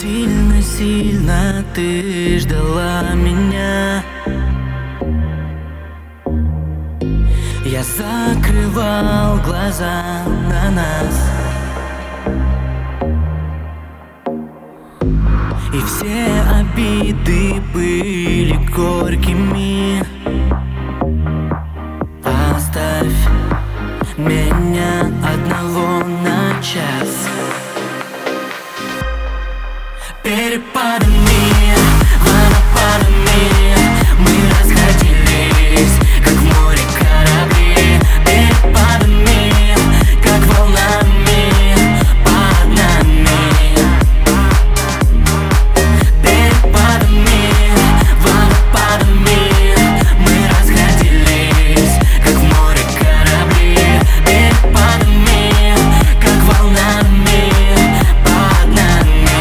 сильно ты ждала меня. Я закрывал глаза на нас, и все обиды были горькими. Оставь меня одного на час. Перепадами, водопадами мы расходились, как в море корабли. Перепадами, как волнами под нами. Перепадами, водопадами мы расходились, как в море корабли. Перепадами, как волнами под нами.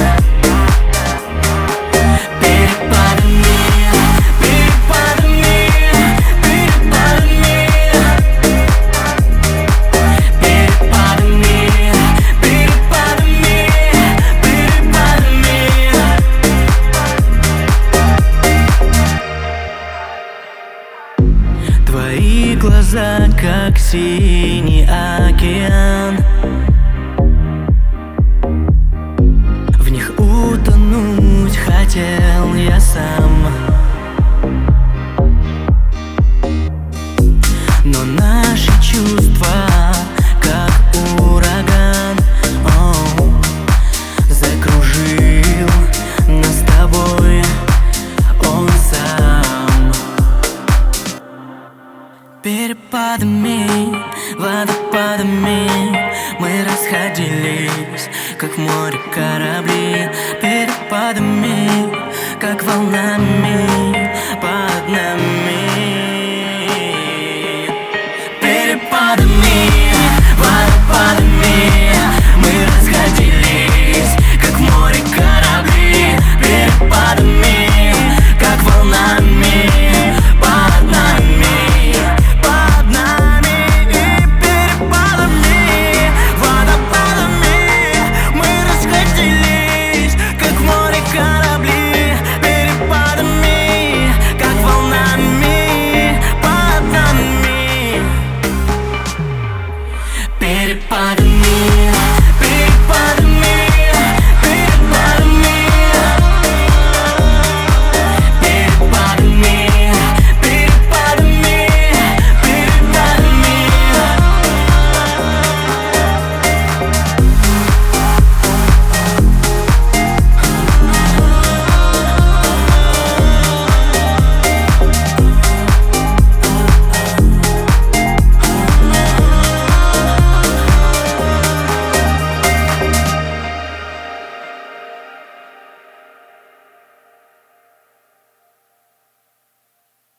Твои глаза, как синий океан, в них утонуть хотел я сам. Но наши чувства, как ураган, закружил нас с тобой он сам. Перепадами, водопадами мы расходились, как в море корабли. Перепадами, как волнами